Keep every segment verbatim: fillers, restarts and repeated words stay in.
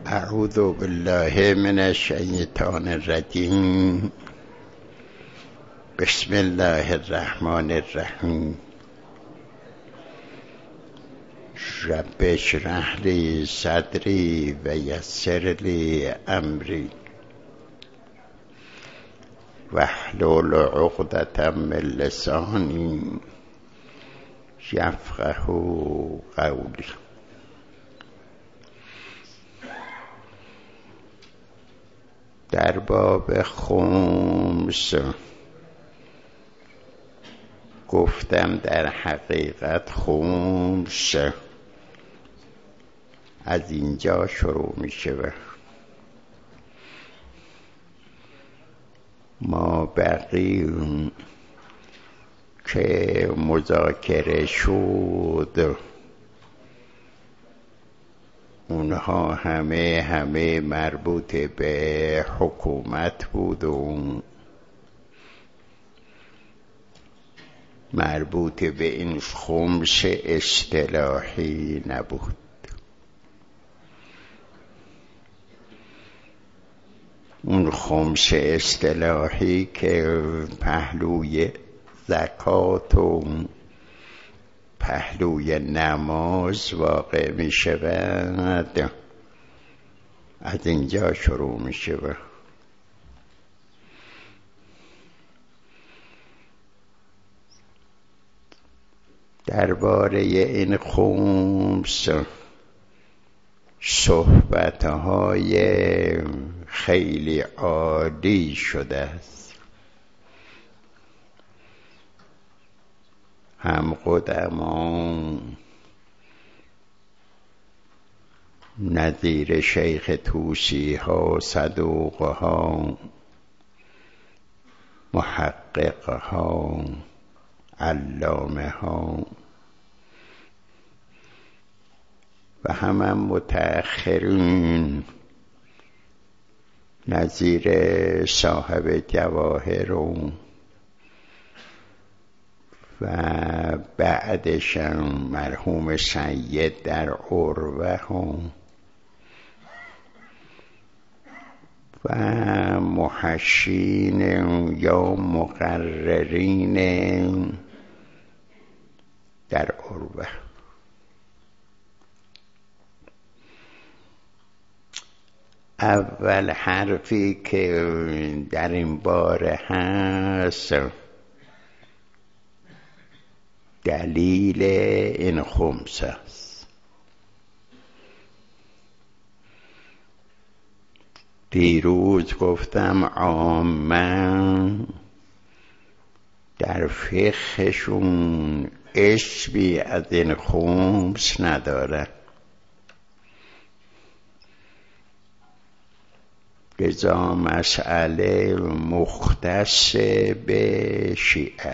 اعوذ بالله من الشیطان الرجیم. بسم الله الرحمن الرحیم. رب اشرح لی صدری و یسر لی امری واحلل عقدة من لسانی یفقهوا قولی. در باب خمس گفتم در حقیقت خمس از اینجا شروع می شود. ما بقی که مذاکره شد اونها همه همه مربوط به حکومت بود و مربوط به این خمس اصطلاحی نبود. اون خمس اصطلاحی که پهلوی زکات و پهلوی نماز واقع می شود از اینجا شروع می شود. درباره این خمس صحبتهای خیلی عالی شده است. هم قدمان نظیر شیخ طوسی ها، صدوق ها، محقق ها، علامه ها و همه متأخرین نظیر صاحب جواهر و و بعدشم مرحوم سید در عروه هم و محشین یا مقررین در عروه. اول حرفی که در این باره هست دلیل این خمس است. دیروز گفتم عامه در فقهشون اسمی از این خمس نداره، لذا مسئله مختص به شیعه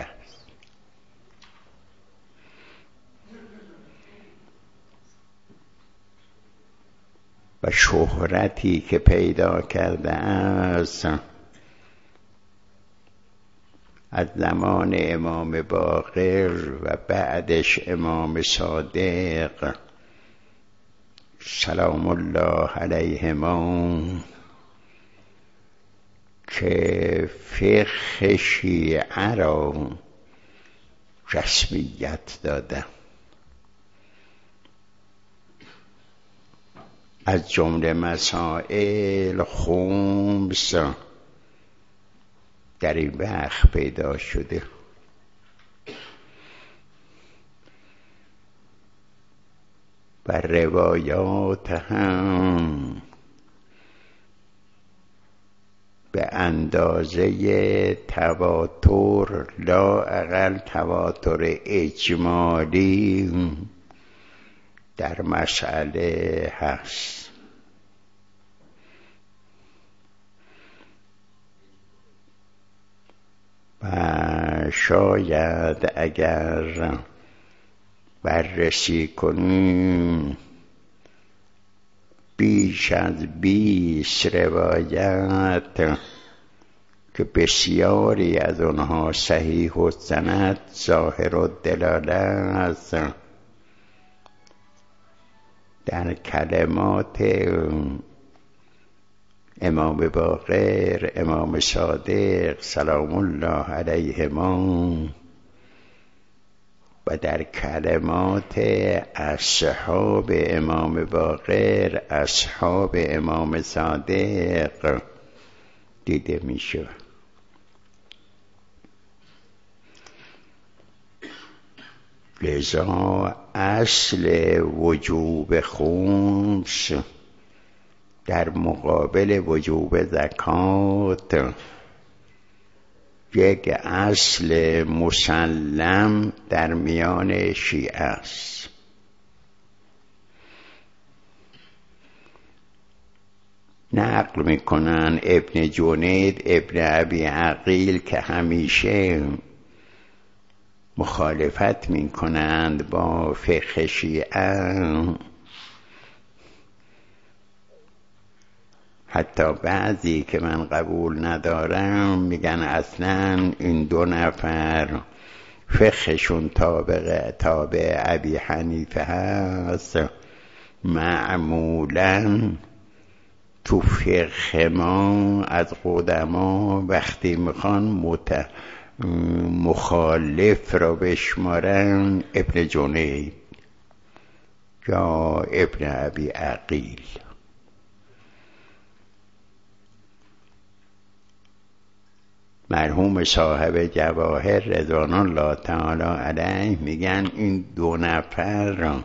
و شهرتی که پیدا کرده است از زمان امام باقر و بعدش امام صادق سلام الله علیهما که فقه شیعه را رسمیت داده. از جمله مسائل خمس در این وقت پیدا شده. و روایات هم به اندازه تواتر، لا اقل تواتر اجمالی در مسئله هست. و شاید اگر بررسی کنیم بیش از بیست روایت که بسیاری از آنها صحیح السند ظاهر الدلاله است در کلمات امام باقر، امام صادق سلام الله علیهما و در کلمات اصحاب امام باقر، اصحاب امام صادق دیده می شود. لذا اصل وجوب خمس در مقابل وجوب زکات یک اصل مسلم در میان شیعه است. نقل میکنن ابن جنید ابن ابی عقیل که همیشه مخالفت میکنند با فقه شیعه، حتی بعضی که من قبول ندارم میگن اصلا این دو نفر فقهشون تابع تابع ابی حنیفه هست. معمولا تو فقه ما از قدما وقتی میخوان مت... مخالف را بشمارن ابن جنید یا ابن ابی عقیل. مرحوم صاحب جواهر رضوان الله تعالی علیه میگن این دو نفر را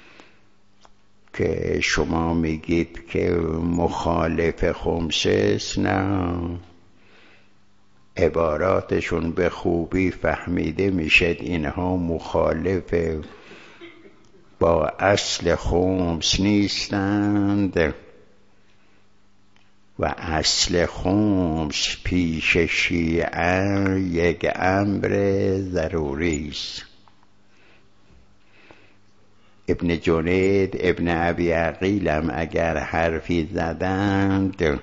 که شما میگید که مخالف خمس است، نه، عباراتشون به خوبی فهمیده میشد اینها مخالف با اصل خمس نیستند و اصل خمس پیش شیعه یک امر ضروری است. ابن جنید ابن ابی عقیل هم اگر حرفی زدند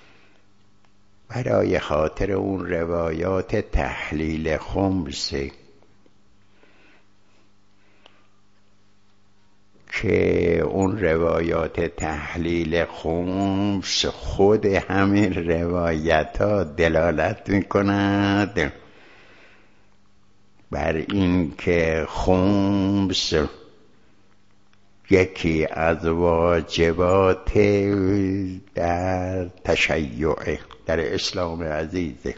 برای خاطر اون روایات تحلیل خمس که اون روایات تحلیل خمس خود همین روایت ها دلالت میکند بر این که خمس یکی از واجبات در تشیع در اسلام عزیزه.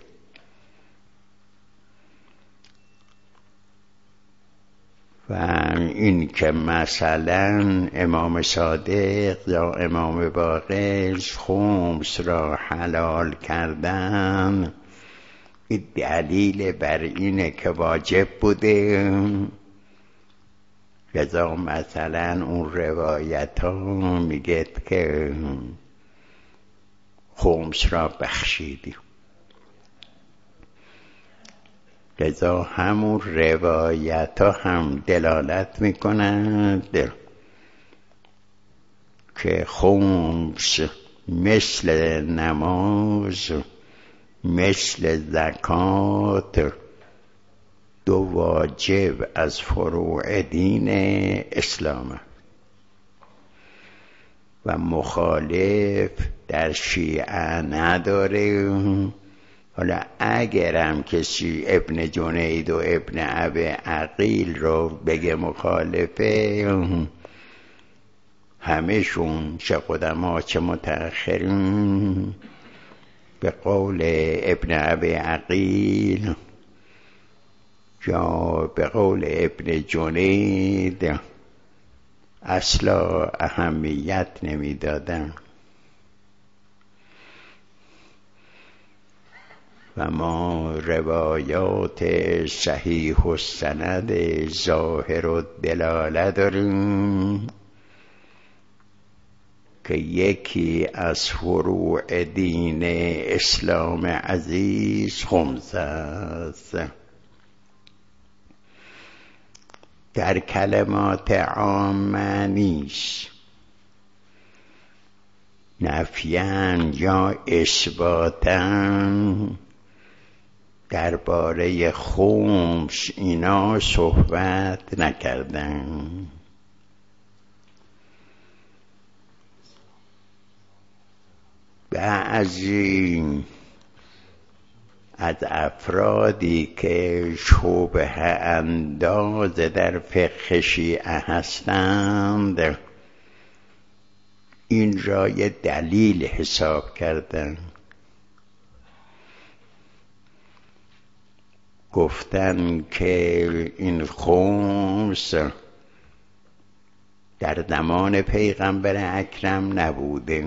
و این که مثلا امام صادق یا امام باقر خمس را حلال کردن، این دلیل بر اینه که واجب بوده. لذا مثلا اون روایت ها میگه که خمس را بخشیدی. لذا همون روایت ها هم دلالت میکنند که خمس مثل نماز مثل زکات دو واجب از فروع دین اسلام و مخالف در شیعه نداره. حالا اگرم کسی ابن جنید و ابن ابی عقیل رو بگه مخالفه، همه‌شون چه قدما چه متأخرین به قول ابن ابی عقیل یا به قول ابن جنید اصلا اهمیت نمیدادن. و ما روایات صحیح السند ظاهر الدلاله داریم که یکی از فروع دین اسلام عزیز خمس است. در کلمات عامه نیست، نفیاً یا اثباتاً درباره خمس اینا صحبت نکردن. بعضی از افرادی که شبه انداز در فقه شیعه هستند این را یه دلیل حساب کردن، گفتن که این خمس در زمان پیغمبر اکرم نبوده،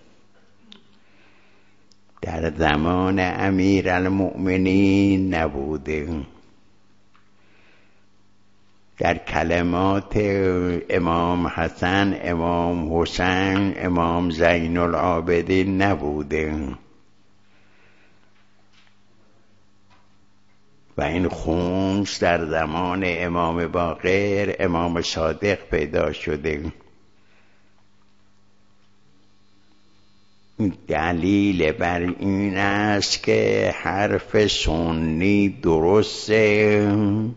در زمان امیرالمؤمنین نبوده، در کلمات امام حسن، امام حسین، امام زین العابدین نبوده و این خمس در زمان امام باقر، امام صادق پیدا شده. دلیل بر این است که حرف سنی درسته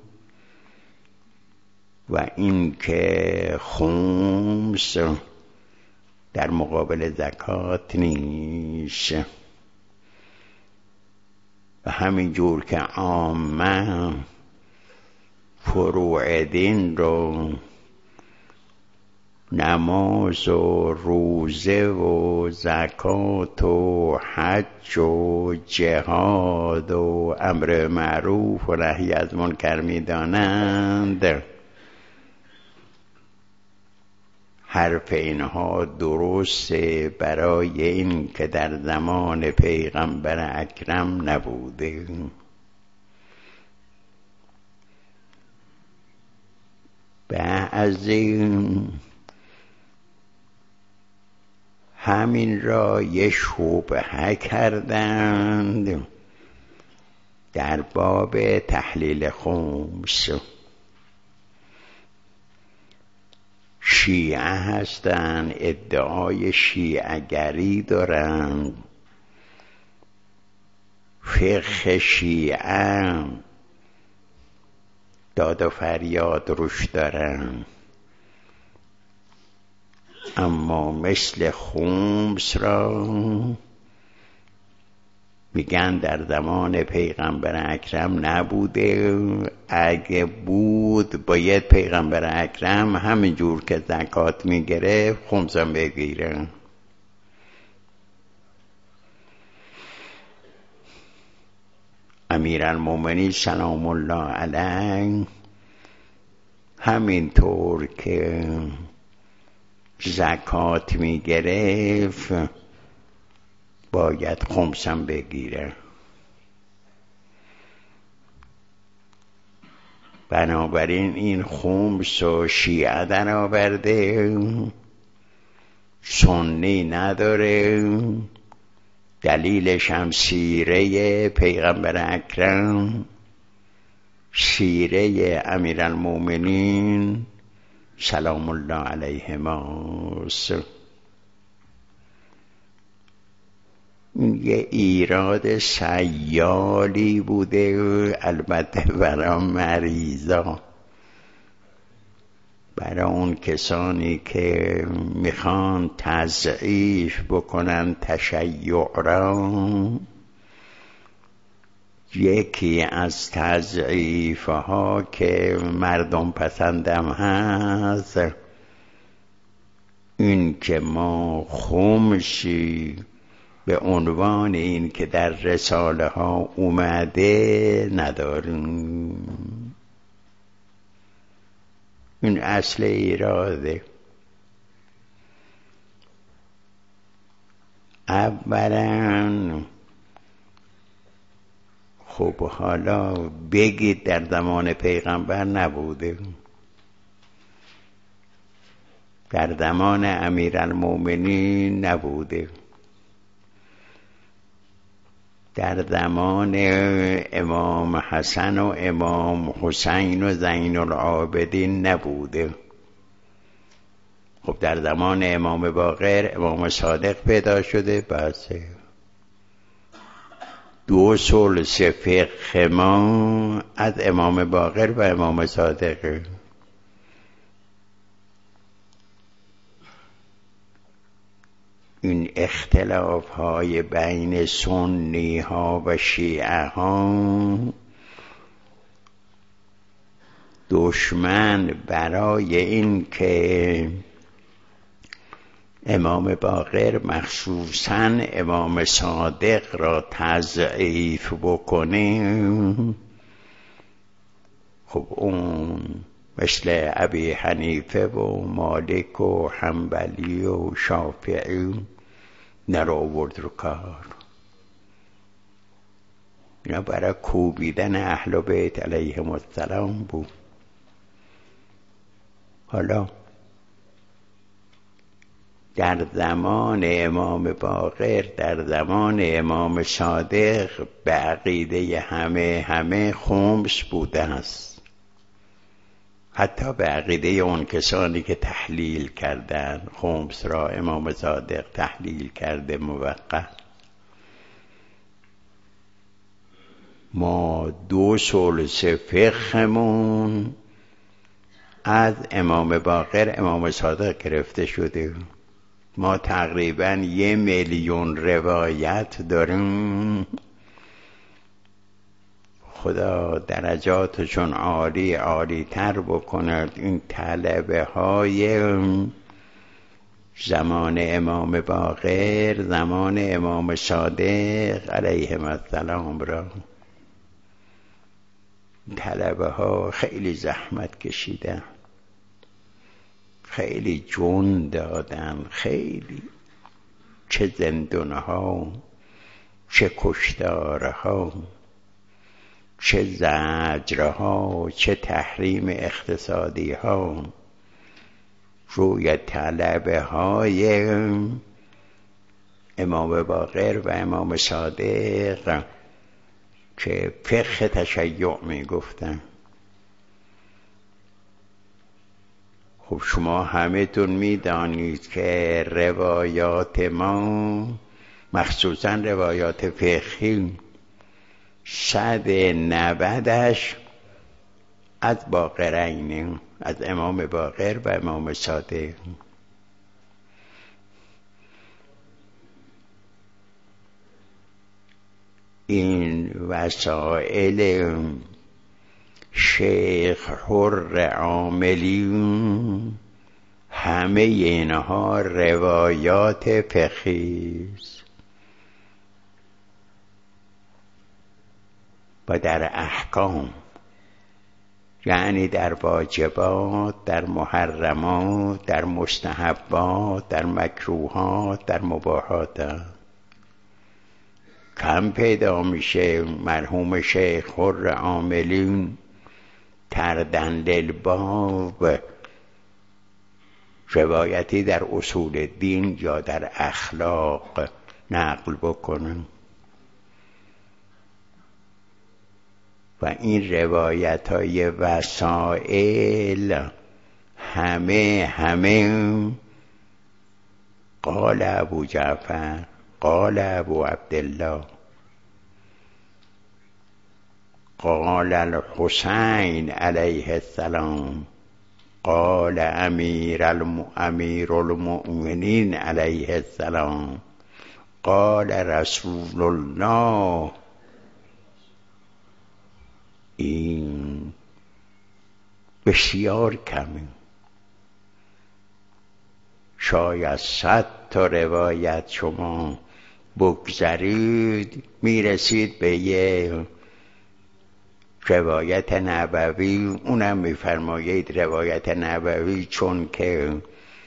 و این که خمس در مقابل زکات نیست و همینجور که عامه فروع دین رو نماز و روزه و زکات و حج و جهاد و امر معروف و نهی از منکر می‌دانند، حرف اینها درسته برای این که در زمان پیغمبر اکرم نبوده. بعضی همین را یه شبهه کردند در باب تحلیل خمس. شیعه هستن، ادعای شیعه‌گری دارند، فقه شیعه داد و فریاد روش دارن، اما مثل خمس را میگن در زمان پیغمبر اکرم نبوده، اگه بود باید پیغمبر اکرم همینجور که زکات میگرفت خمس هم بگیره. امیرالمؤمنین سلام الله علیه همینطور که زکات میگرفت باید خمسم بگیره. بنابراین این خمس و شیعه در آورده، سنی نداره، دلیلش هم سیره پیغمبر اکرم، سیره امیرالمؤمنین سلام الله علیهما. یه ایراد سیالی بوده، البته برای مریضا، برای اون کسانی که میخوان تضعیف بکنن تشیع را. یکی از تضعیفها که مردم پسندم هست این که ما خمسی به عنوان این که در رساله ها اومده نداریم. این اصل ایراده. اولا خب حالا بگید در زمان پیغمبر نبوده، در زمان امیرالمؤمنین نبوده، در زمان امام حسن و امام حسین و زین العابدین نبوده. خب در زمان امام باقر امام صادق پیدا شده. بس دو ثلث فقه ما از امام باقر و امام صادق. این اختلاف های بین سنی ها و شیعه ها دشمن برای این که امام باقر مخصوصاً امام صادق را تضعیف بکنه، خب اون مثل ابی حنیفه و مالک و حنبلی و شافعی نرو آورد رو کار. اینا برای کوبیدن اهل بیت علیهم السلام بود. حالا در زمان امام باقر، در زمان امام صادق به عقیده همه همه خمس بوده است، حتی به عقیده اون کسانی که تحلیل کردن خمس را امام صادق تحلیل کرده موقت. ما دو ثلث فقهمون از امام باقر امام صادق گرفته شده. ما تقریباً یه میلیون روایت داریم. خدا درجاتشون عالی عالی تر بکند. این طلبه های زمان امام باقر، زمان امام صادق علیهم السلام را، طلبه ها خیلی زحمت کشیدن، خیلی جون دادن، خیلی چه زندانها، چه کشتارها، چه زجرها، چه تحریم اقتصادی ها روی طلبه های امام باقر و امام صادق که فقه تشیع می گفتن. خب شما همه تون می دانید که روایات ما مخصوصا روایات فقهی صد نودش از باقرین، از امام باقر و امام صادق. این وسائل شیخ حر عاملی همه اینها روایات فقهی است و در احکام، یعنی در واجبات، در محرمات، در مستحبات، در مکروهات، در مباحات کم پیدا میشه. مرحوم شیخ حر عاملی تردن للباب روایتی در اصول دین یا در اخلاق نقل بکنن و این روایت های وسائل همه همه قال ابو جعفر، قال ابو عبدالله، قال الحسین علیه السلام، قال امیر, الم... امیر المؤمنین علیه السلام، قال رسول الله. این بسیار کمه. شاید صد تا روایت شما بگذارید میرسید به یه روایت نبوی. اونم میفرمایید روایت نبوی چون که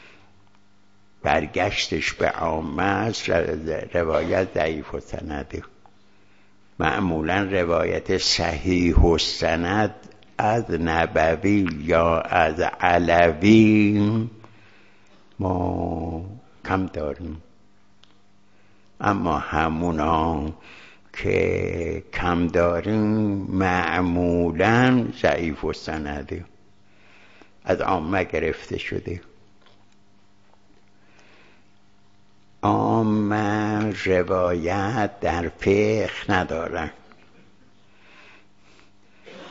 برگشتش به عامه است روایت ضعیف السنده. معمولا روایت صحیح السند از نبوی یا از علوی ما کم داریم، اما همونا که کم داریم معمولا ضعیف السنده، از عامه گرفته شده. عامه روایت در فقه ندارن.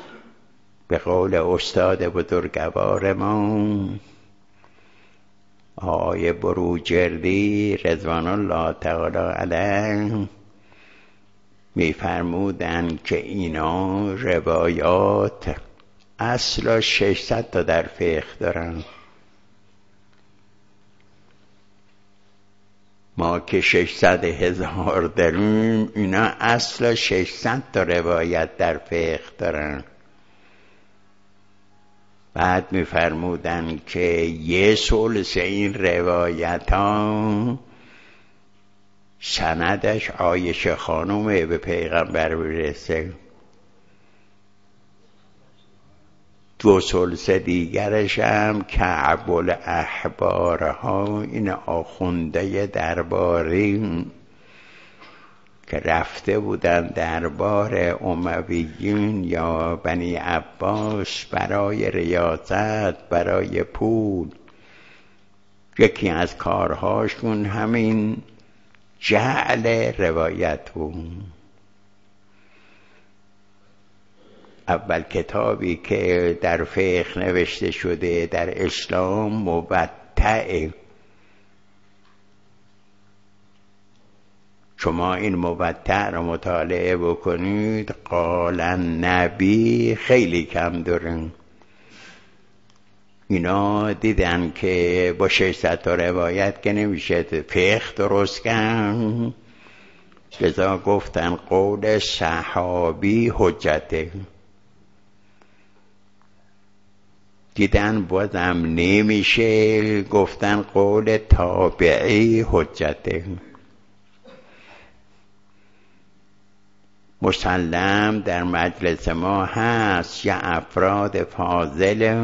به قول استاد بزرگوار ما آقای بروجردی رضوان الله تعالی علیه میفرمودن که اینا روایات اصلا ششصد تا در فقه دارن. ما که ششصد هزار داریم، اینا اصلا ششصد تا روایت در فقه دارن. بعد میفرمودن که یه ثلث این روایت ها سندش عایشه خانومه به پیغمبر برسه، دو ثلث دیگرش هم کعب الاحبارها، این آخونده درباری که رفته بودن دربار امویین یا بنی عباس برای ریاست، برای پول. یکی از کارهاشون همین جعل روایت بود. اول کتابی که در فقه نوشته شده در اسلام موطئه. شما این موطئ رو مطالعه بکنید، قال النبی خیلی کم دارن. اینا دیدن که با ششصد تا روایت که نمیشه فقه درست کن، لذا گفتن قول صحابی حجته. دیدن بازم نمیشه، گفتن قول تابعی حجته. مسلم در مجلس ما هست یا افراد فاضل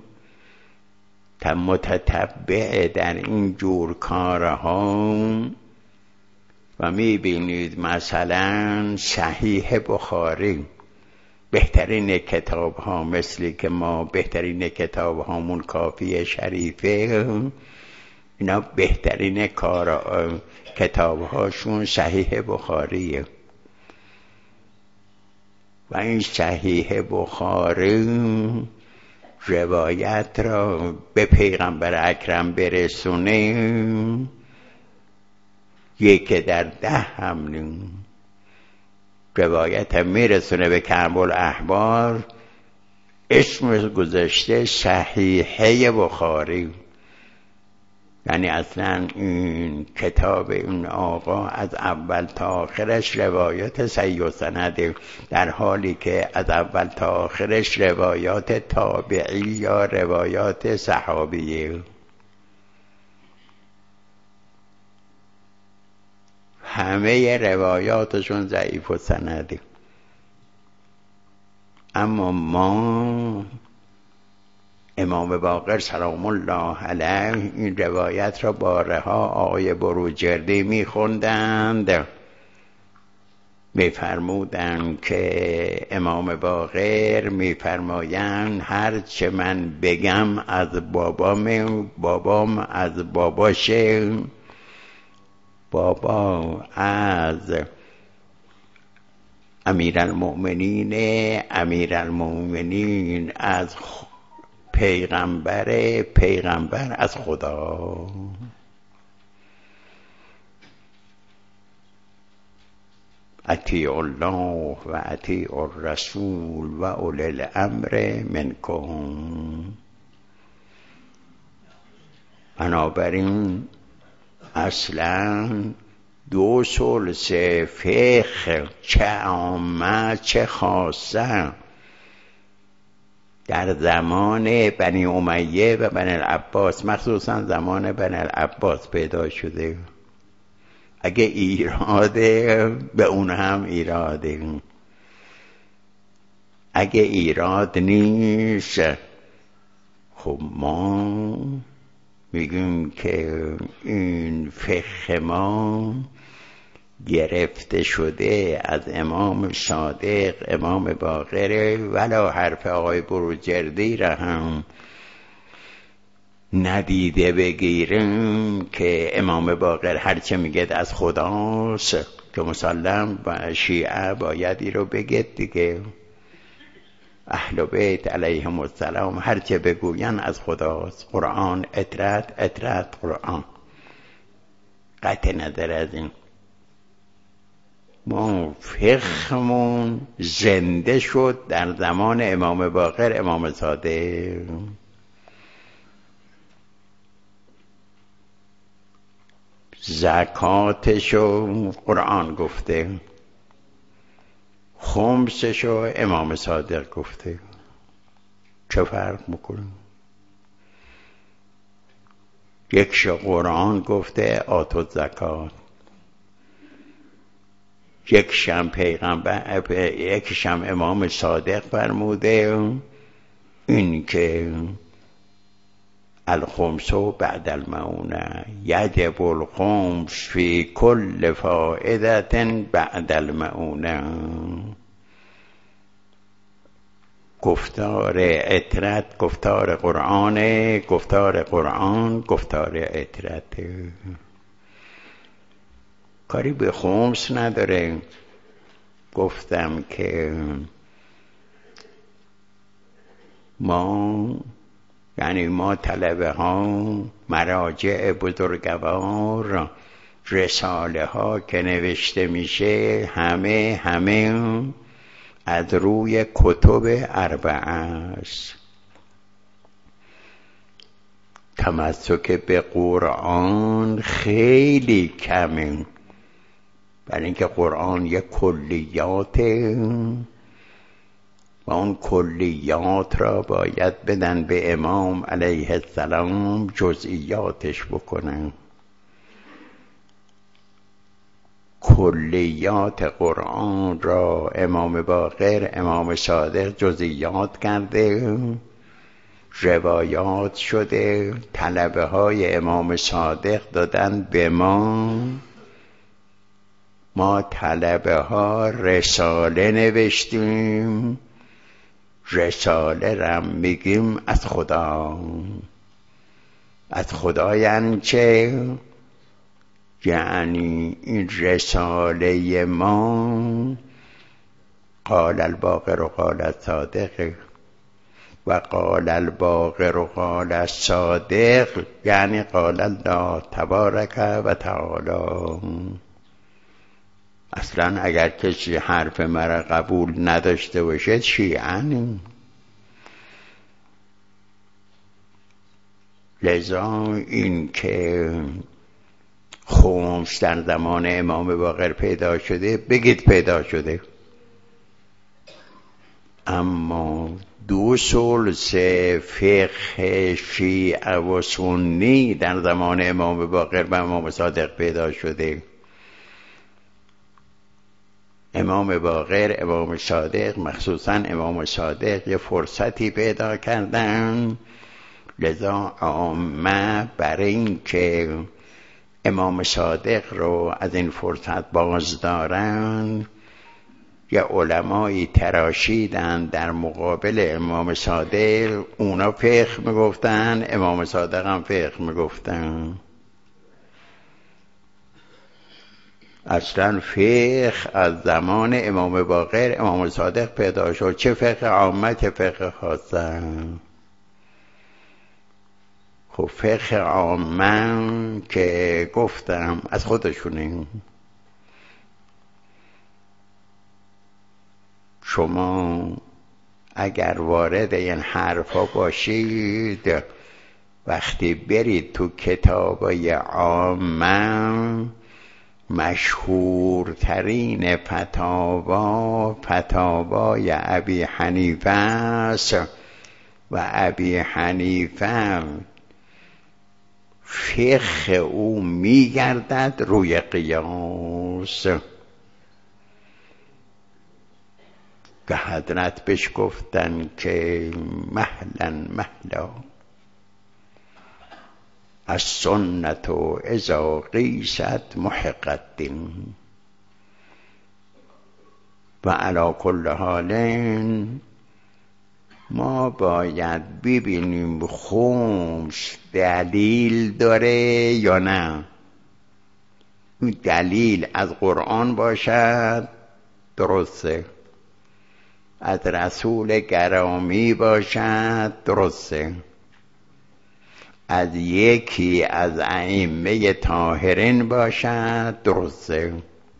متتبع در این جور کارها و میبینید مثلا صحیح بخاری، بهترین کتاب ها مثلی که ما بهترین کتاب هامون کافی شریفه، اینا بهترین کار کتاب هاشون صحیح بخاریه. و این صحیح بخاری روایت را به پیغمبر اکرم برسونه یک در ده هم روایت میرسونه به کعب الاحبار، اسم گذاشته صحیحه بخاری. یعنی اصلا این کتاب این آقا از اول تا آخرش روایات صحیح و سنده، در حالی که از اول تا آخرش روایات تابعی یا روایات صحابیه. همه روایاتشون ضعیف و سنده. اما ما امام باقر سلام الله علیه این روایت را بارها آقای بروجردی میخوندند، میفرمودند که امام باقر میفرمایند هر چه من بگم از بابام، بابام از باباشه، بابا از امیرالمؤمنین، امیرالمؤمنین از پیغمبر، پیغمبر از خدا. اطیعوا الله و اطیعوا الرسول و اولی الامر منکم. بنابراین اصلا دو ثلث فقه چه عامه چه خاصه در زمان بنی امیه و بنی العباس، مخصوصا زمان بنی العباس پیدا شده. اگه ایراده به اون هم ایراده، اگه ایراد نیست خب ما میگیم که این فقه ما گرفته شده از امام صادق امام باقر، ولا حرف آقای بروجردی را هم ندیده بگیریم که امام باقر هرچه میگه از خداست، که مسلم و شیعه باید این رو بگید دیگه. اهل بیت علیهم السلام هر چه بگوین از خداست. قرآن اطرت اطرت قرآن، قطع نظر از این. ما فقهمون زنده شد در زمان امام باقر امام صادق. زکاتشو قرآن گفته، خمسشو امام صادق گفته. چه فرق میکنه؟ یکشو قرآن گفته آتو زکات، یکشم پیغمبر، یکشم امام صادق فرموده این که الخمس بعد المعونه یجب الخمس فی کل فائدة بعد المعونه. گفتار اطرت گفتار قرآن، گفتار قرآن گفتار اطرت. کاری به خمس نداره. گفتم که ما یعنی ما طلبه ها مراجع بزرگوار رساله ها که نوشته میشه همه همه از روی کتب اربعه است. تمسک به قرآن خیلی کمه، برای اینکه قرآن یک کلیاته و اون کلیات را باید بدن به امام علیه السلام جزئیاتش بکنن. کلیات قرآن را امام باقر امام صادق جزئیات کرده، روایات شده، طلبه های امام صادق دادن به ما. ما طلبه ها رساله نوشتیم، رساله را میگیم از خدا. از خدا یعنی چه؟ یعنی این رساله ما قال الباقر و قال الصادق و قال الباقر و قال الصادق یعنی قال الله تبارک و تعالی. اصلا اگر کسی حرف مرا قبول نداشته باشه شیعه. لذا این که خمس در زمان امام باقر پیدا شده بگید پیدا شده، اما دو ثلث فقه شیعه و سنی در زمان امام باقر و امام صادق پیدا شده. امام باقر امام صادق مخصوصا امام صادق یه فرصتی پیدا کردن، لذا عامه برای این که امام صادق رو از این فرصت باز دارن یه علمایی تراشیدن در مقابل امام صادق. اونا فقه میگفتن، امام صادق هم فقه میگفتن. اصلا فقه از زمان امام باقر امام صادق پیدا شد، چه فقه عامه چه فقه خاصه. خب فقه عامه که گفتم از خودشونه. شما اگر وارد این حرفا باشید، وقتی برید تو کتابای عامه، مشهورترین فتاوا فتاوای ابی حنیفه است و ابی حنیفه فقه او میگردد روی قیاس. که حضرت بهش گفتن که مهلا مهلا از سنت و اذا قیست محقت و علی کل حال ما باید ببینیم خمس دلیل داره یا نه. دلیل از قرآن باشد درسته، از رسول گرامی باشد درسته، از یکی از ائمه طاهرین باشد درسته.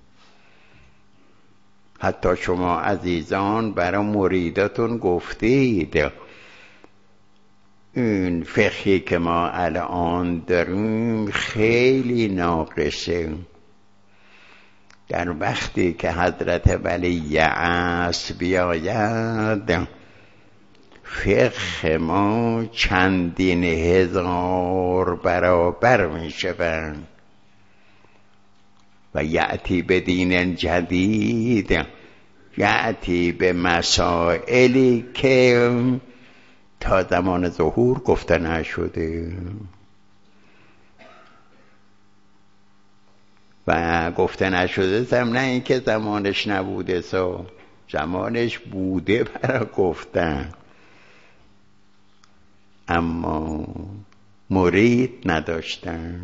حتی شما عزیزان برای مریداتون گفتید این فقهی که ما الان داریم خیلی ناقصه. در وقتی که حضرت ولی عصر بیاید فقه ما چندین هزار برابر می شوند و یأتی به دین جدید، یأتی به مسائلی که تا زمان ظهور گفته نشده و گفته نشده هم نه اینکه زمانش نبوده، سو زمانش بوده برای گفتن، اما مرید نداشتن.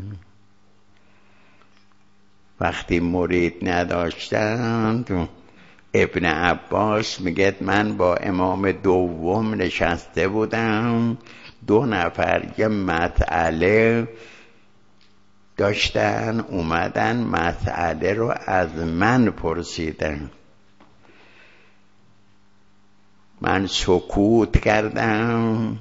وقتی مرید نداشتند ابن عباس میگه من با امام دوم نشسته بودم، دو نفر یه مسئله داشتن اومدن مسئله رو از من پرسیدن، من سکوت کردم،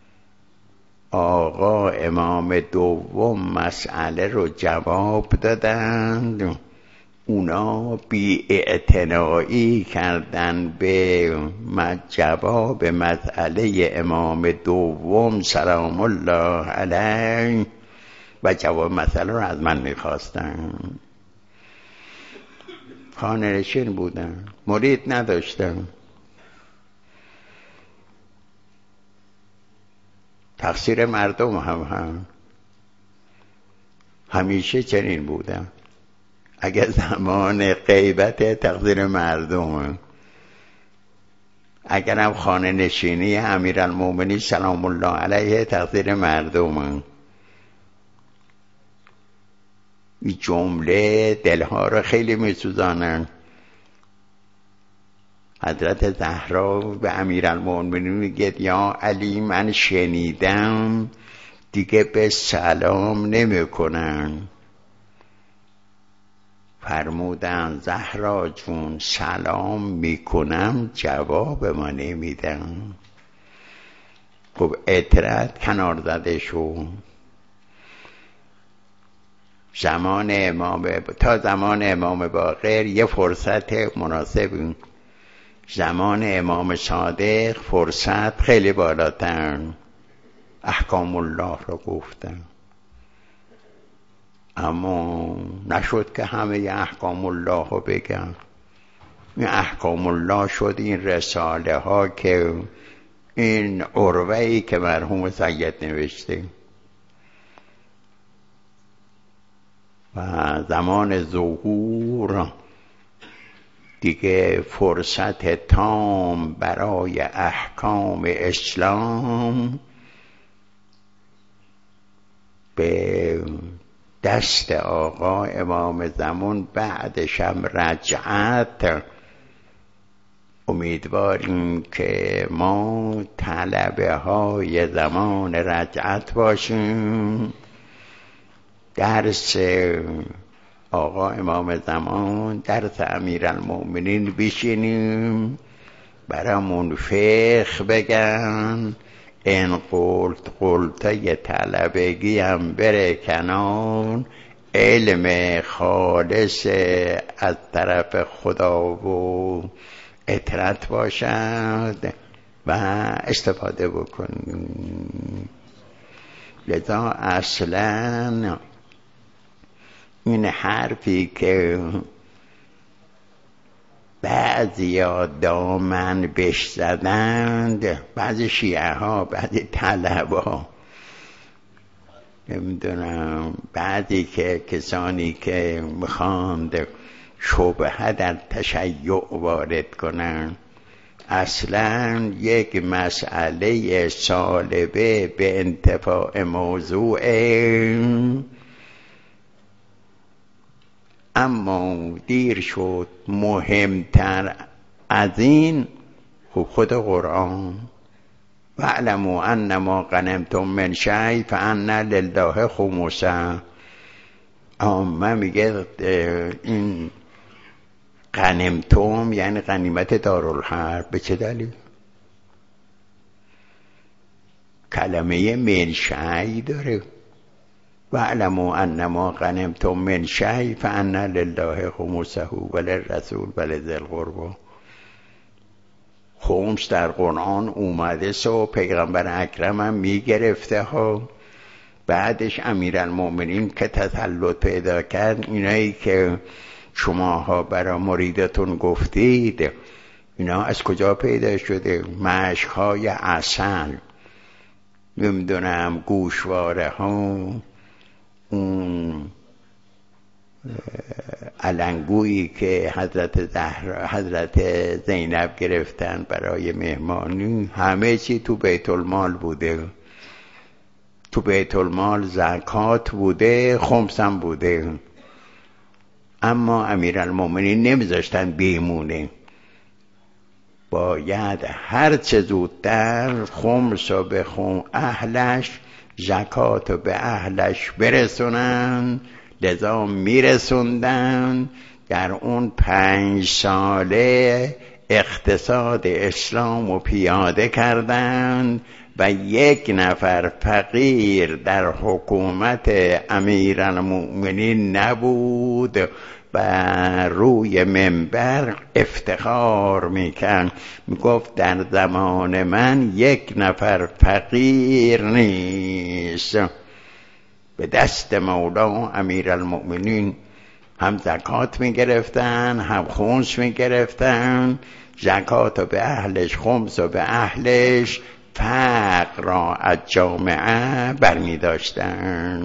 آقا امام دوم مسئله رو جواب دادند، اونا بی اعتنایی کردن به جواب مسئله امام دوم سلام الله علیه و جواب مسئله رو از من میخواستن. خانه نشین بودن، مرید نداشتن. تقصیر مردم هم هم همیشه چنین بودن. اگر زمان غیبت تقصیر مردم، اگر هم خانه نشینی امیرالمومنین سلام الله علیه تقصیر مردم. این جمله دلها رو خیلی میسوزانن. حضرت زهرا به امیرالمومنین میگه یا علی من شنیدم دیگه به سلام نمیکنن. فرمودن زهرا جون سلام میکنم جواب ما نمیدن. خب اطرت کنار زده شو. زمان امام تا زمان امام باقر یه فرصت مناسب، زمان امام صادق فرصت خیلی بالاتر احکام الله رو گفتن، اما نشد که همه احکام الله رو بگن. این احکام الله شد این رساله ها که این عروه‌ای که مرحوم سید نوشته. و زمان ظهور دیگه فرصت تام برای احکام اسلام به دست آقا امام زمان، بعدش هم رجعت. امیدواریم که ما طلبه های زمان رجعت باشیم، درس آقا امام زمان، درس امیرالمومنین بشینیم، برامون فقه بگن، این قلت قلتای طلبگی هم بره کنان، علم خالص از طرف خدا و اطرت باشد و استفاده بکنیم. لذا اصلا این حرفی که بعضی ها دامن بش زدند، بعضی شیعه ها، بعضی طلبه ها، نمیدونم بعضی که کسانی که میخواند شبهه در تشیع وارد کنن، اصلا یک مسئله سالبه به انتفاع موضوع، اما دیر شد. مهمتر از این خب خود قرآن واعلموا انما غنمتم من شیء فان لله خمسه، عامه میگه این غنمتم یعنی غنیمت دارالحرب. به چه دلیل؟ کلمه من شیء داره، واعلموا انما غنمتم من شیء فان لله خمسه وللرسول ولذی القربی. خمس در قرآن اومده سو پیغمبر اکرم هم میگرفته ها. بعدش امیرالمؤمنین که تسلط پیدا کرد، اینایی که شماها برای مریدتون گفتید اینا از کجا پیدا شده؟ مشکهای عسل، نمیدونم گوشواره ها، اون علنگویی که حضرت زهرا حضرت زینب گرفتن برای مهمانی، همه چی تو بیت المال بوده. تو بیت المال زکات بوده، خمسم بوده. اما امیرالمؤمنین نمیذاشتن بیمونه، باید هر چه زودتر خمس و به خم اهلش، زکات و به اهلش برسونن. لذا میرسوندن. در اون پنج ساله اقتصاد اسلام رو پیاده کردن و یک نفر فقیر در حکومت امیرالمؤمنین نبود و روی منبر افتخار میکرد، میگفت در زمان من یک نفر فقیر نیست. به دست مولا امیرالمؤمنین هم زکات میگرفتن، هم خمس میگرفتن. زکات و به اهلش، خمس و به اهلش، فقر را از جامعه برمی داشتن.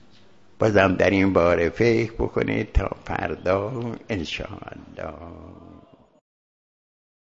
بازم در این باره فکر بکنید تا فردا انشاءالله.